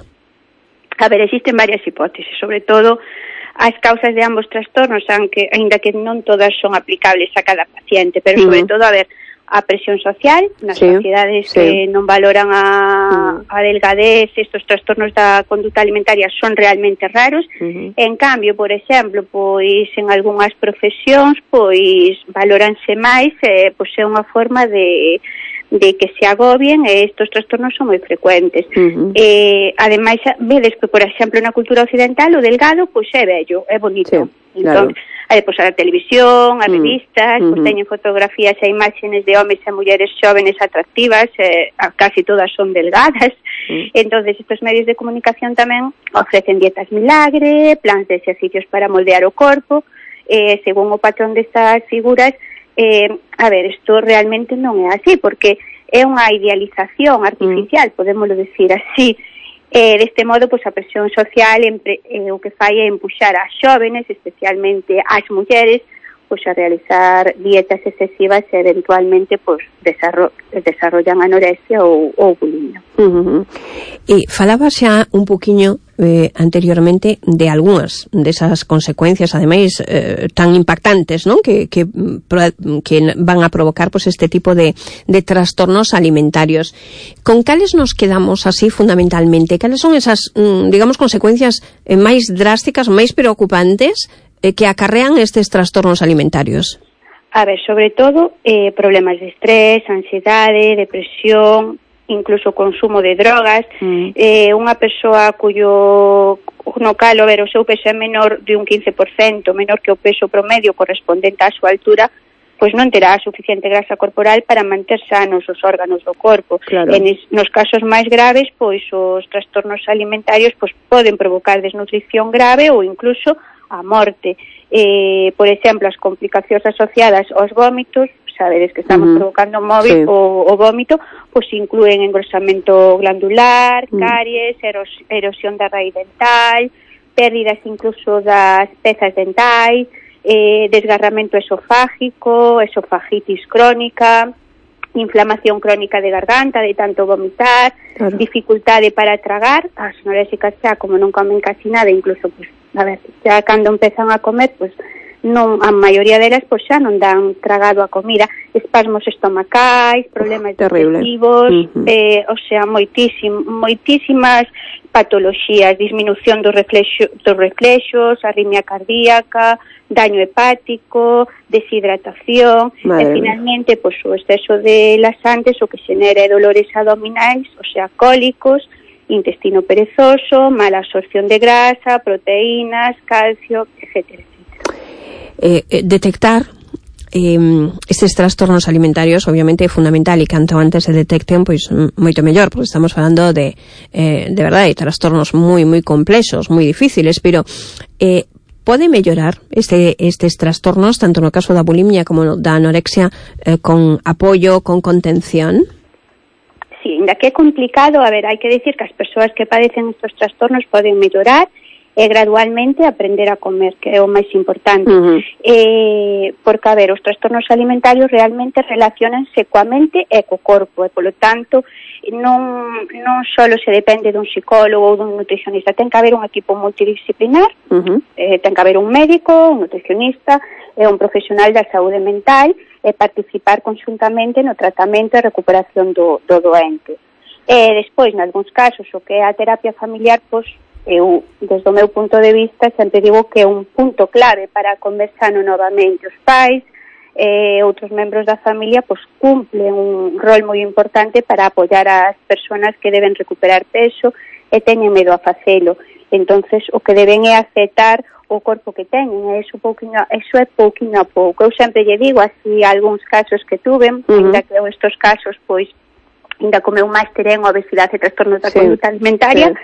A ver, existen varias hipóteses, sobre todo as causas de ambos trastornos, aínda que non todas son aplicables a cada paciente, pero sobre todo, a ver, a presión social nas sociedades que non valoran a delgadez, estos trastornos da conduta alimentaria son realmente raros. En cambio, por exemplo, pois en algunhas profesións pois valóranse máis, pois é unha forma de que se agobien, e estos trastornos son moi frecuentes. Ademais, vedes que, por exemplo, na cultura occidental o delgado pois é bello, é bonito. Entón, pois a televisión, as revistas, pois teñen fotografías e imágenes de homes e mulleres xóvenes atractivas, casi todas son delgadas. Entonces, estos medios de comunicación tamén ofrecen dietas milagre, plans de exercicios para moldear o corpo, según o patrón destas figuras. A ver, isto realmente non é así, porque é unha idealización artificial, podémoslo decir así. Deste modo, pois a presión social o que fai é empuxar ás xóvenes, especialmente ás mulleres, pois a realizar dietas excesivas e eventualmente pois desarrollan anorexia ou bulimia. E falaba xa un poquinho anteriormente de algunhas desas consecuencias, ademais, tan impactantes, non? Que van a provocar pues este tipo de trastornos alimentarios. Con cales nos quedamos así fundamentalmente? Cales son esas, digamos, consecuencias máis drásticas, máis preocupantes que acarrean estes trastornos alimentarios? A ver, sobre todo, problemas de estrés, ansiedade, depresión, incluso consumo de drogas. Unha persoa cuyo no calo, ver, o seu peso é menor de un 15%, menor que o peso promedio correspondente á súa altura, pois non terá suficiente grasa corporal para manter sanos os órganos do corpo. Claro. Nos casos máis graves, pois os trastornos alimentarios pois poden provocar desnutrición grave ou incluso a morte. Por exemplo, as complicacións asociadas aos vómitos, sabedes que estamos provocando o vómito, pois incluen engrosamento glandular, caries, erosión da raíz dental, pérdidas incluso das pezas dentais, desgarramento esofágico, esofagitis crónica, inflamación crónica de garganta de tanto vomitar, dificultade para tragar. As anorexicas xa, como non comen casi nada, incluso, pues, a ver, xa cando empezan a comer, pues, non, a maioría delas, pues, xa non dan tragado a comida, espasmos estomacais, problemas digestivos, o sea, moitísimas patoloxías, disminución dos reflexos, arritmia cardíaca, daño hepático, deshidratación, e finalmente, pois, o exceso de laxantes o que xenera dolores abdominais, o sea, cólicos, intestino perezoso, mala absorción de grasa, proteínas, calcio, etcétera. Detectar estes trastornos alimentarios obviamente é fundamental, e canto antes se detecten, pois moito mellor, porque estamos falando de verdade, trastornos moi complexos, moi difíciles, pero pode mellorar estes trastornos, tanto no caso da bulimia como da anorexia, con apoio, con contención? Sí, ainda que é complicado, a ver, hai que decir que as persoas que padecen estes trastornos poden mellorar e gradualmente aprender a comer, que é o máis importante. Porque, a ver, os trastornos alimentarios realmente relacionanse coa mente e co corpo, e polo tanto non só se depende dun psicólogo ou dun nutricionista, ten que haber un equipo multidisciplinar, ten que haber un médico, un nutricionista e un profesional da saúde mental, e participar conjuntamente no tratamento e recuperación do doente. E despois, nalgúns casos, o que é a terapia familiar, pois, eu, desde o meu punto de vista, sempre digo que é un punto clave para conversar novamente. Os pais e outros membros da familia pois cumplen un rol moi importante para apoiar as persoas que deben recuperar peso e teñen medo a facelo. Entonces, o que deben é aceptar o corpo que teñen, e eso é pouquinho a pouco. Eu sempre lle digo, así, algúns casos que tuven, ainda que estes casos, pois, ainda como eu máster en obesidade e trastornos da conduta alimentaria.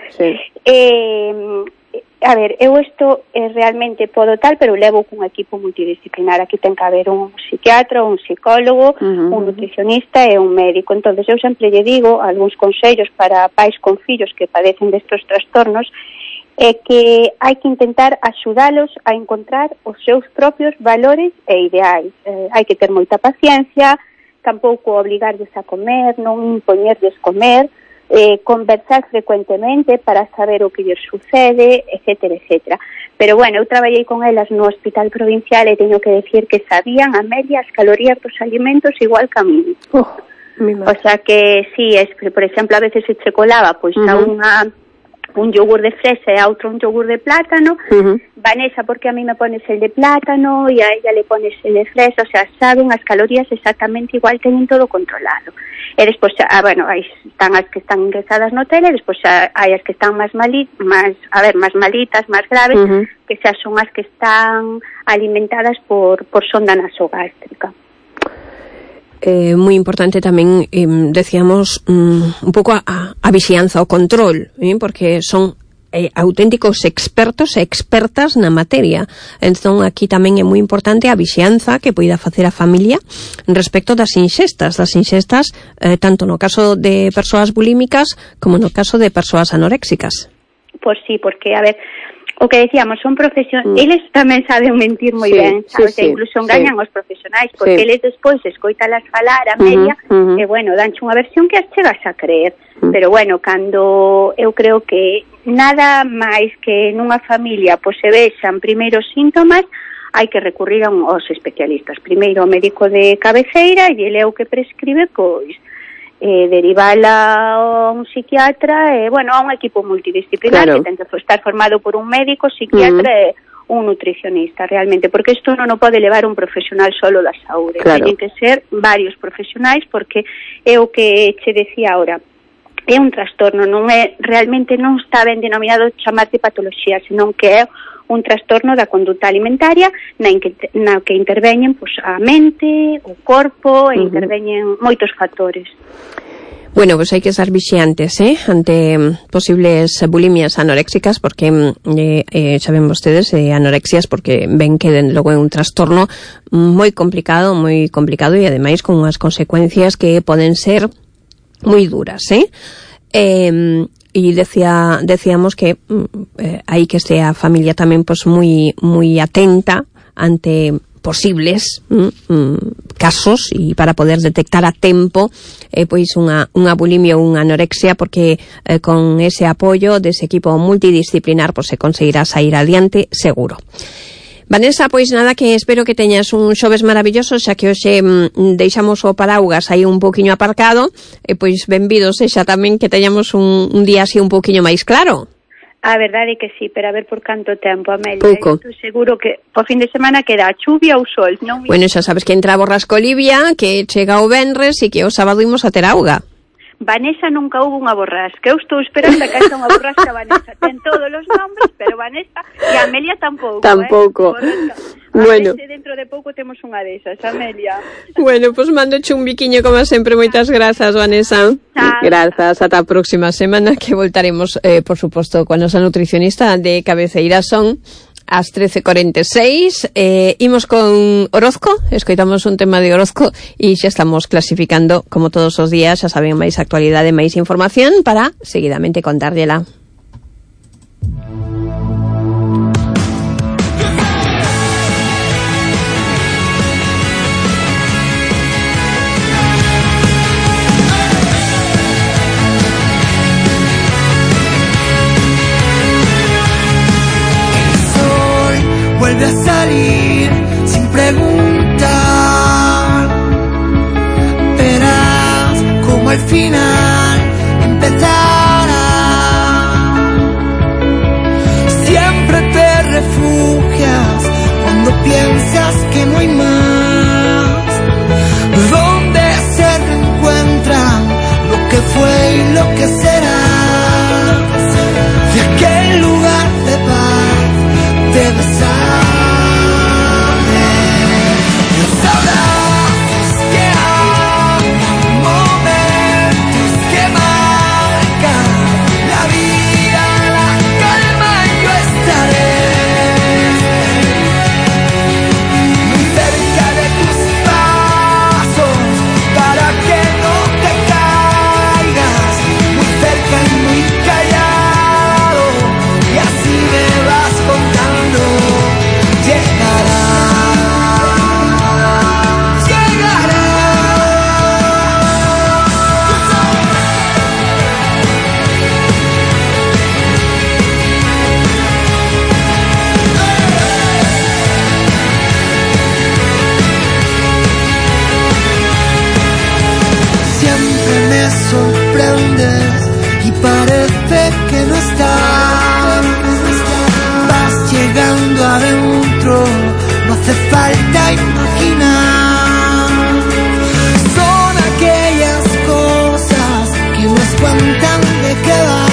A ver, eu isto realmente podo tal, pero levo cun equipo multidisciplinar. Aquí ten que haber un psiquiatra, un psicólogo, un nutricionista e un médico. Entonces, eu sempre lle digo algúns consellos para pais con fillos que padecen destes trastornos, é que hai que intentar axudalos a encontrar os seus propios valores e ideais. Hai que ter moita paciencia, tampouco obligarles a comer, non impoñerles comer, conversar frecuentemente para saber o que lles sucede, etcétera, etcétera. Pero, bueno, eu traballei con elas no hospital provincial e teño que decir que sabían a media as calorías dos alimentos igual que a mí. O sea que, sí, por exemplo, a veces se che colaba, pois, a un yogur de fresa e a outro un yogur de plátano. Vanessa, porque a mí me pones el de plátano e a ella le pones el de fresa, o sea, saben as calorías exactamente igual, teñen todo controlado. E despois, bueno, aí están as que están ingresadas no hotel, e despois hai as que están máis malitas, máis graves, que xa son as que están alimentadas por sonda nasogástrica. Moi importante tamén, decíamos, un pouco a vixianza, o control, porque son auténticos expertos e expertas na materia. Entón, aquí tamén é moi importante a vixianza que poida facer a familia respecto das inxestas, tanto no caso de persoas bulímicas como no caso de persoas anoréxicas. Pois sí, porque, a ver, o que decíamos, son profesionais, eles tamén saben mentir moi ben, sabes, incluso engañan os profesionais, porque eles despois escoitalas falar a media, e bueno, danche unha versión que as chegas a creer, pero bueno, cando eu creo que nada máis que nunha familia pois se vexan primeiros síntomas, hai que recurrir aos especialistas, primeiro ao médico de cabeceira, e ele é o que prescribe, pois, derivala a un psiquiatra, bueno, a un equipo multidisciplinar que ten que estar formado por un médico, psiquiatra e un nutricionista, realmente, porque isto non o pode levar un profesional solo da saúde, teñen que ser varios profesionais, porque é o que che decía ahora, é un trastorno, non é, realmente non está ben denominado chamar de patoloxía, senón que é un trastorno da conduta alimentaria na que interveñen pois, a mente, o corpo, e interveñen moitos factores. Bueno, pues hai que estar vixiantes, ante posibles bulimias anoréxicas, porque saben vostedes anorexias, porque ven que logo é un trastorno moi complicado e ademais con unhas consecuencias que poden ser moi duras, e decíamos que hai que estar a familia tamén pois moi atenta ante posibles casos e para poder detectar a tempo pois unha bulimia ou unha anorexia, porque con ese apoio dese equipo multidisciplinar pois se conseguirá sair adiante seguro. Vanessa, pois nada, que espero que teñas un xoves maravilloso, xa que hoxe deixamos o paraugas aí un poquinho aparcado, e pois benvidos, xa tamén que teñamos un día así un poquinho máis claro. A verdade é que sí, pero a ver por canto tempo, Amelia. Pouco. Estou seguro que o fin de semana queda a chuvia ou sol, non? Bueno, xa sabes que entra a borrasca Olivia, que chega o venres e que o sábado imos a ter auga. Vanessa nunca hubo unha borrasca. Eu estou esperando a que haxa unha borrasca, Vanessa. Ten todos os nombres, pero Vanessa e Amelia tampouco. Tampouco. Bueno. Dentro de pouco temos unha desas, Amelia. Bueno, pois mandoche un biquiño como sempre. Moitas grazas, Vanessa. Grazas. Ata a próxima semana, que voltaremos, por suposto, coa nosa nutricionista de cabeceira. Son as 13:46, imos con Orozco, escoitamos un tema de Orozco e xa estamos clasificando, como todos os días, xa saben, máis actualidade, máis información para seguidamente contárllela. Vuelve a salir sin preguntar. Verás como al final empezará. Siempre te refugias cuando piensas que no hay más. Donde se reencuentran lo que fue y lo que será. De aquel lugar de paz debes y parece que no estás. Vas llegando adentro, no hace falta imaginar. Son aquellas cosas que nos cuentan de qué va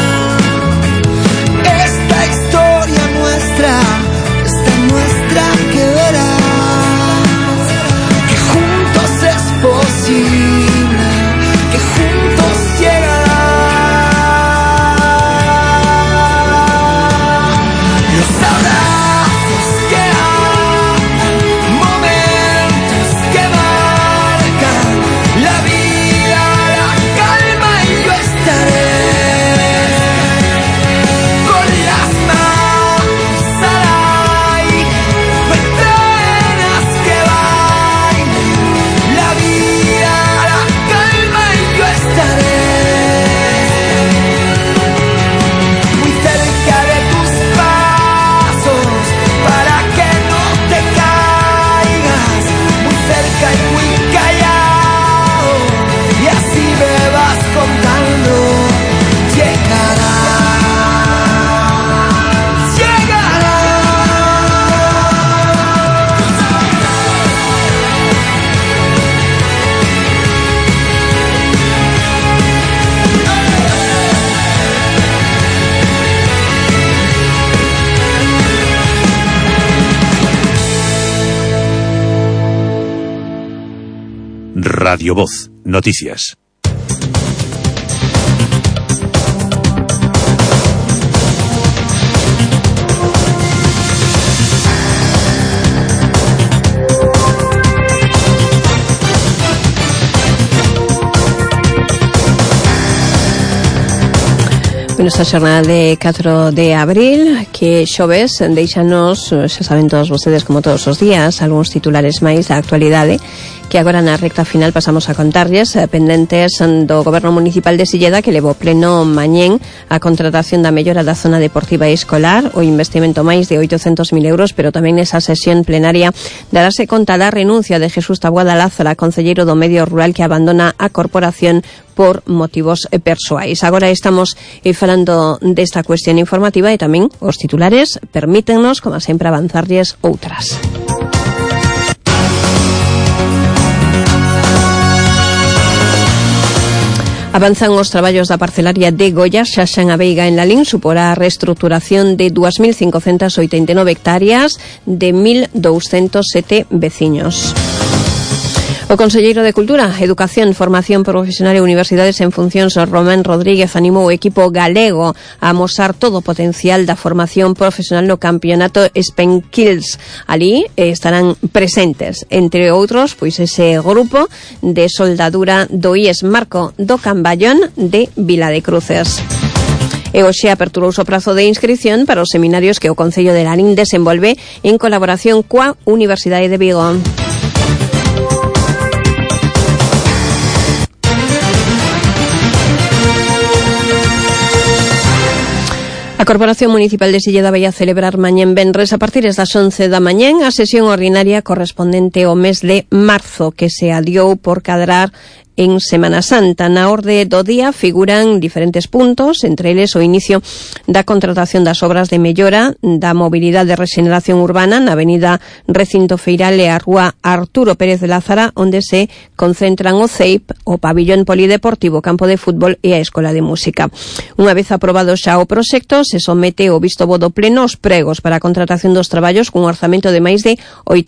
esta historia nuestra, esta nuestra que verás que juntos es posible, que juntos llegarán los abrazos que hay, Radio Voz, noticias. Esta xornada de 4 de abril que xoves deixanos, xa saben todos vostedes como todos os días, algúns titulares máis da actualidade que agora na recta final pasamos a contarlles, pendentes do Goberno Municipal de Silleda, que levou pleno mañén a contratación da mellora da zona deportiva e escolar, o investimento máis de 800.000 euros, pero tamén nesa sesión plenaria darase conta da renuncia de Jesús Taboada Lázara, concelleiro do Medio Rural, que abandona a corporación por motivos persoais. Agora estamos falando desta cuestión informativa e tamén os titulares permítennos, como sempre, avanzarlles outras. Avanzan os traballos da parcelaria de Goya, Xaxan a Veiga en Lalín, suporá a reestruturación de 2.589 hectáreas de 1.207 veciños. O conselleiro de Cultura, Educación, Formación Profesional e Universidades en Funcións, Román Rodríguez, animou o equipo galego a amosar todo o potencial da formación profesional no campeonato Spenkills. Ali estarán presentes, entre outros, pois ese grupo de soldadura do IES Marco do Camballón de Vila de Cruces. E hoxe aperturouse o prazo de inscripción para os seminarios que o Concello de Lalín desenvolve en colaboración coa Universidade de Vigo. A Corporación Municipal de Silleda vai a celebrar mañén venres a partir das 11 da mañén a sesión ordinaria correspondente ao mes de marzo, que se adiou por cadrar en Semana Santa. Na orde do día figuran diferentes puntos, entre eles o inicio da contratación das obras de mellora da mobilidade de regeneración urbana na avenida Recinto Feiral e a rúa Arturo Pérez de Lázara, onde se concentran o CEIP, o pabillón polideportivo, campo de fútbol e a escola de música. Unha vez aprobado xa o proxecto, se somete o visto bo do pleno os pregos para a contratación dos traballos cun orzamento de máis de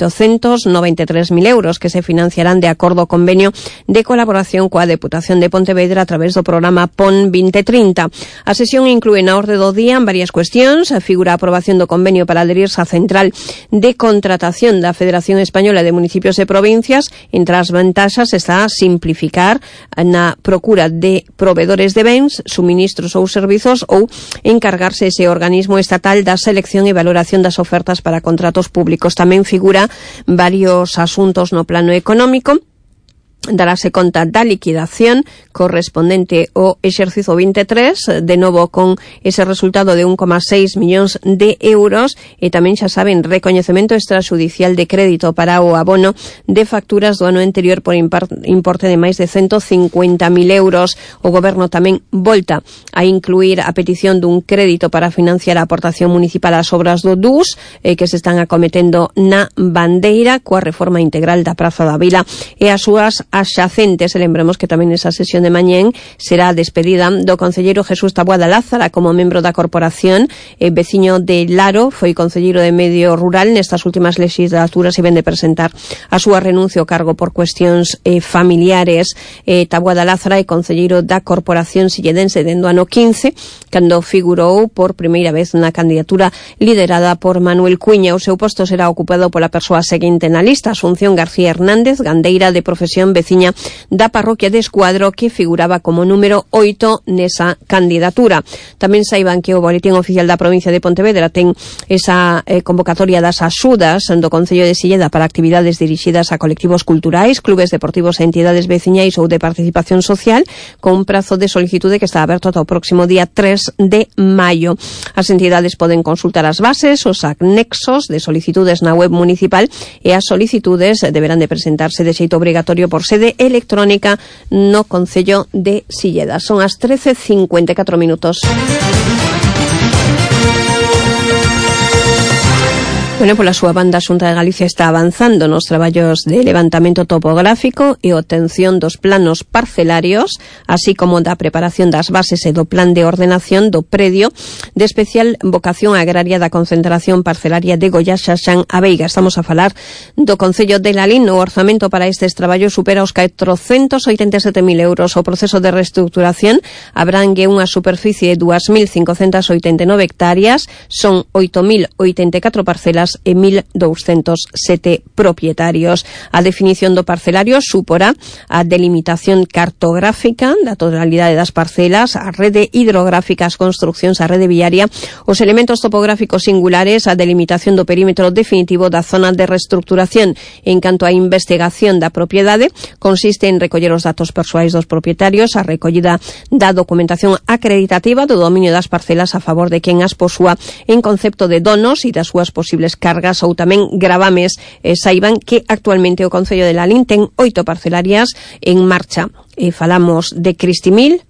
893.000 euros que se financiarán de acordo ao convenio de colaboración coa Deputación de Pontevedra a través do programa PON 2030. A sesión inclúe na orde do día varias cuestións. Figura a aprobación do convenio para adherirse á central de contratación da Federación Española de Municipios e Provincias. Entre as vantaxas está simplificar na procura de provedores de bens, suministros ou servizos, ou encargarse ese organismo estatal da selección e valoración das ofertas para contratos públicos. Tamén figura varios asuntos no plano económico. Darase conta da liquidación correspondente ao exercizo 23, de novo con ese resultado de 1,6 millóns de euros, e tamén xa saben, recoñecemento extrajudicial de crédito para o abono de facturas do ano anterior por importe de máis de 150.000 euros. O Goberno tamén volta a incluir a petición dun crédito para financiar a aportación municipal ás obras do DUS que se están acometendo na Bandeira coa reforma integral da Praza da Vila e as súas axacentes. Lembremos que tamén esa sesión de mañén será a despedida do concelleiro Jesús Taboada Lázara como membro da corporación. Veciño de Laro, foi concelleiro de Medio Rural nestas últimas legislaturas e ven de presentar a súa renuncia ao cargo por cuestións familiares. Taboada Lázara é concelleiro da corporación silledense dende o ano 15, cando figurou por primeira vez na candidatura liderada por Manuel Cuña. O seu posto será ocupado pola persoa seguinte na lista, Asunción García Hernández, gandeira de profesión, veciña da parroquia de Escuadro, que figuraba como número 8 nesa candidatura. Tamén saiban que o Boletín Oficial da Provincia de Pontevedra ten esa convocatoria das axudas do Concello de Silleda para actividades dirixidas a colectivos culturais, clubes deportivos e entidades veciñais ou de participación social, con un prazo de solicitude que está aberto ata o próximo día 3 de maio. As entidades poden consultar as bases, os anexos de solicitudes na web municipal, e as solicitudes deberán de presentarse de xeito obrigatorio por sede electrónica no Concello de Silleda. Son as 13:54 minutos. Bueno, pola súa banda, a Xunta de Galicia está avanzando nos traballos de levantamento topográfico e obtención dos planos parcelarios, así como da preparación das bases e do plan de ordenación do predio de especial vocación agraria da concentración parcelaria de Goiás Xaxán a Veiga. Estamos a falar do Concello de Lalín. O orzamento para estes traballos supera os 487.000 euros. O proceso de reestructuración abrangue unha superficie de 2.589 hectáreas, son 8.084 parcelas e 1.207 propietarios. A definición do parcelario suporá a delimitación cartográfica da totalidade das parcelas, a rede hidrográfica, as construccións, a rede viaria, os elementos topográficos singulares, a delimitación do perímetro definitivo da zona de reestructuración. En canto á investigación da propiedade, consiste en recoller os datos persoais dos propietarios, a recollida da documentación acreditativa do dominio das parcelas a favor de quen as posúa en concepto de donos e das súas posibles cargas ou tamén gravames. Saiban que actualmente o Concello de Lalín ten 8 parcelarias en marcha. Falamos de Cristimil,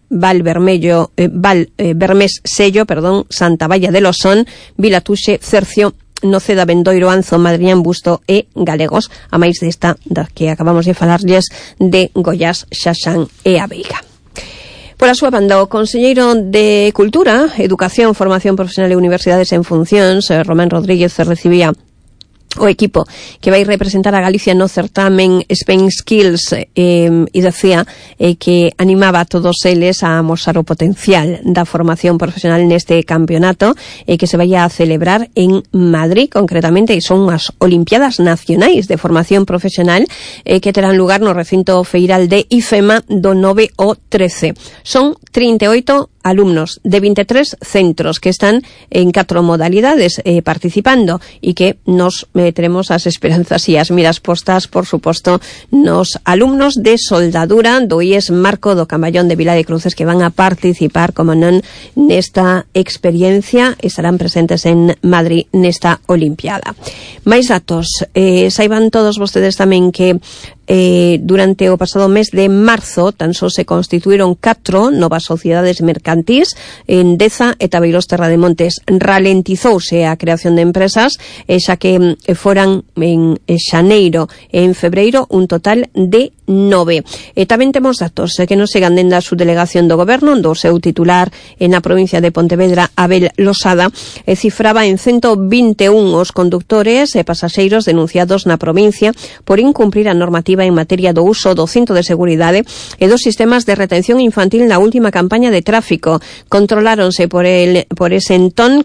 Vermés Sello, Santa Valla de Losón, Vilatuxe, Cercio, Noceda, Bendoiro, Anzo, Madrián, Busto e Galegos, a máis desta da que acabamos de falarlles de Goiás, Xaxán e a Veiga. Pola súa banda, o conselleiro de Cultura, Educación, Formación Profesional e Universidades en Funcións, Román Rodríguez, recibía o equipo que vai representar a Galicia no certamen Spain Skills e decía que animaba a todos eles a amosar o potencial da formación profesional neste campeonato que se vai a celebrar en Madrid, concretamente, e son as Olimpiadas Nacionais de Formación Profesional que terán lugar no recinto feiral de IFEMA do 9 ao 13. Son 38 alumnos de 23 centros que están en 4 modalidades participando e que nos tenemos as esperanzas e as miras postas, por suposto, nos alumnos de soldadura do IES Marco do Camallón de Vila de Cruces que van a participar, como non, nesta experiencia, estarán presentes en Madrid nesta Olimpiada. Mais datos, saiban todos vostedes tamén que durante o pasado mes de marzo tan só se constituíron 4 novas sociedades mercantís en Deza e Tabeiros Terra de Montes. Ralentizouse a creación de empresas, xa que foran en xaneiro e en febreiro un total de 9. Tamén temos datos que nos chegan dende a subdelegación do Goberno, do seu titular na provincia de Pontevedra, Abel Losada, cifraba en 121 os condutores e pasaxeiros denunciados na provincia por incumprir a normativa en materia do uso do cinto de seguridade e dos sistemas de retención infantil na última campaña de tráfico. Controláronse por ese entón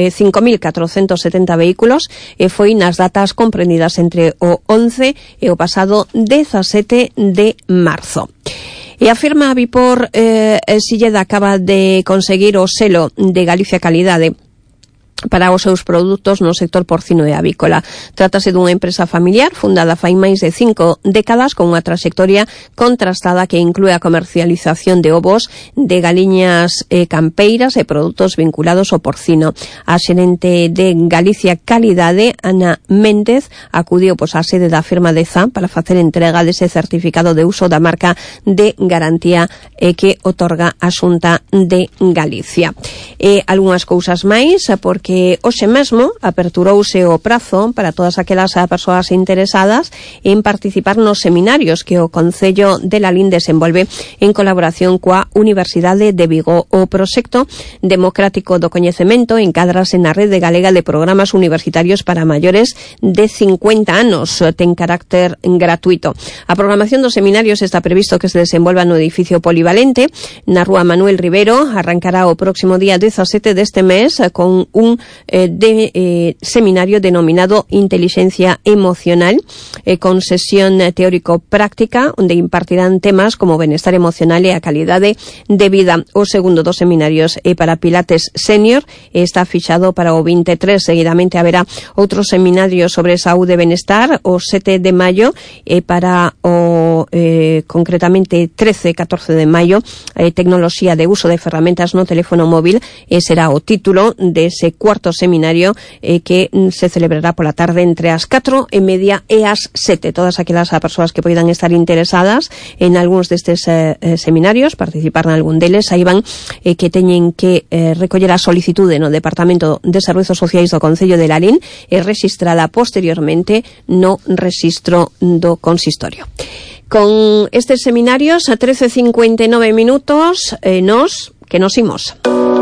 5.470 vehículos e foi nas datas comprendidas entre o 11 e o pasado 17 de marzo. E a firma Vipor Silleda acaba de conseguir o selo de Galicia Calidade para os seus produtos no sector porcino e avícola. Trátase dunha empresa familiar fundada fai máis de 5 décadas con unha traxectoria contrastada que inclúe a comercialización de ovos, de galiñas campeiras e produtos vinculados ao porcino. A xerente de Galicia Calidade, Ana Méndez, acudiu á sede da firma Deza para facer entrega dese certificado de uso da marca de garantía que otorga a Xunta de Galicia. E algunhas cousas máis, porque hoxe mesmo aperturouse o prazo para todas aquelas persoas interesadas en participar nos seminarios que o Concello de Lalín desenvolve en colaboración coa Universidade de Vigo. O proxecto democrático do coñecemento encadrase na rede galega de programas universitarios para maiores de 50 anos. Ten carácter gratuito. A programación dos seminarios está previsto que se desenvolva no edificio polivalente na Rúa Manuel Rivero. Arrancará o próximo día 17 deste mes con un seminario denominado Inteligencia Emocional, con sesión teórico-práctica onde impartirán temas como benestar emocional e a calidade de vida. O segundo dos seminarios é para Pilates Senior, está fixado para o 23. Seguidamente haberá outro seminario sobre saúde e benestar o 7 de maio e para o concretamente 13-14 de maio tecnoloxía de uso de ferramentas no teléfono móvil, será o título dese 4 cuarto seminario que se celebrará pola tarde entre as 4:30 e as 7. Todas aquelas persoas que poidan estar interesadas en algúns destes seminarios, participar en algún deles, saiban que teñen que recoller a solicitude no Departamento de Servizos Sociais do Concello de Lalín e rexistrala posteriormente no rexistro do consistorio. Con estes seminarios a 13:59 minutos, nos imos.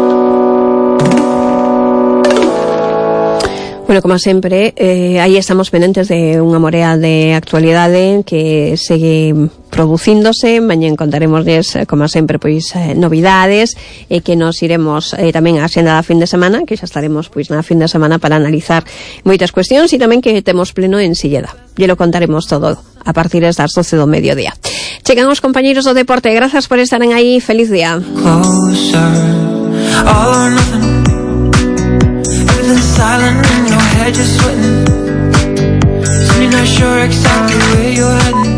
Bueno, como sempre, aí estamos pendentes de unha morea de actualidade que segue producíndose. Mañén contaremosles, como sempre, pois novidades e que nos iremos tamén á xenda da fin de semana, que xa estaremos pois na fin de semana para analizar moitas cuestións e tamén que temos pleno en Silleda. E lo contaremos todo a partir das 12 do mediodía. Chegan os compañeiros do deporte. Grazas por estar aí. Feliz día. Silent in your head, just sweating. So you're not sure exactly where you're heading.